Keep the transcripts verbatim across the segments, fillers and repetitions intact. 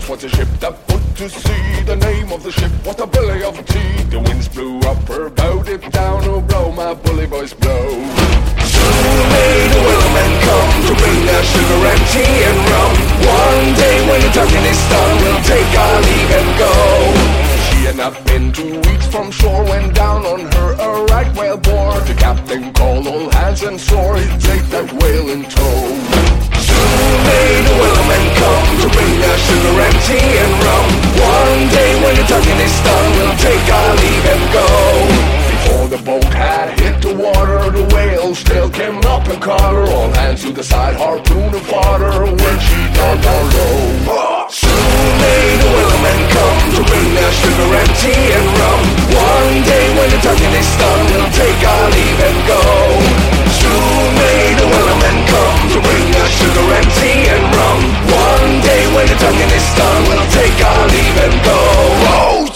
was a ship that put to sea. The name of the ship was the Billy of Tea. The winds blew up her bow, dip down, oh blow, my bully boys blow. Soon may the whalemen come to bring their sugar and tea and rum. One day when the tucking is done, we'll take our leave and go. She had not been two weeks from shore when down on her a right whale bore. The captain called all hands and swore he'd take that whale in tow. Soon may the whalemen come to bring their sugar and tea and rum. One day when the tucking is done, we'll take our leave and go. Before the boat had hit the water, the whale still came up and caught her. All hands to the side, harpoon and fodder when she got down low. Soon may the whalemen come to bring their sugar and tea and rum. One day when the tucking is done, we'll take our leave and go. Soon may the whalemen come to bring their sugar and tea and rum. One day when the tucking is done, we'll take our leave and go. Boat!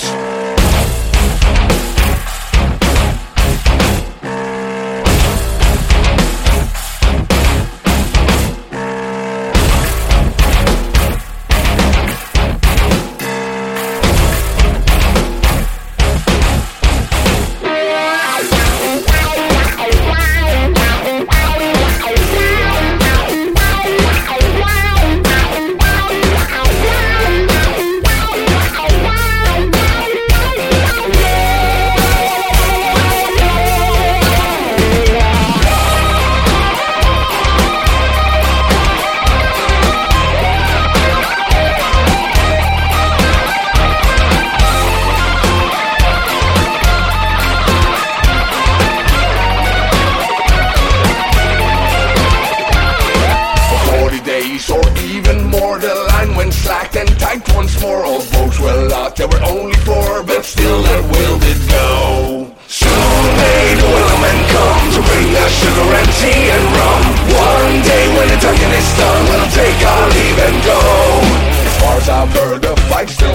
Or even more, the line went slack and tight once more. All boats were locked, there were only four, but still that whale did go. Soon may the whalemen come to bring their sugar and tea and rum. One day when the tucking is done, we'll take our leave and go. As far as I've heard, the fight's still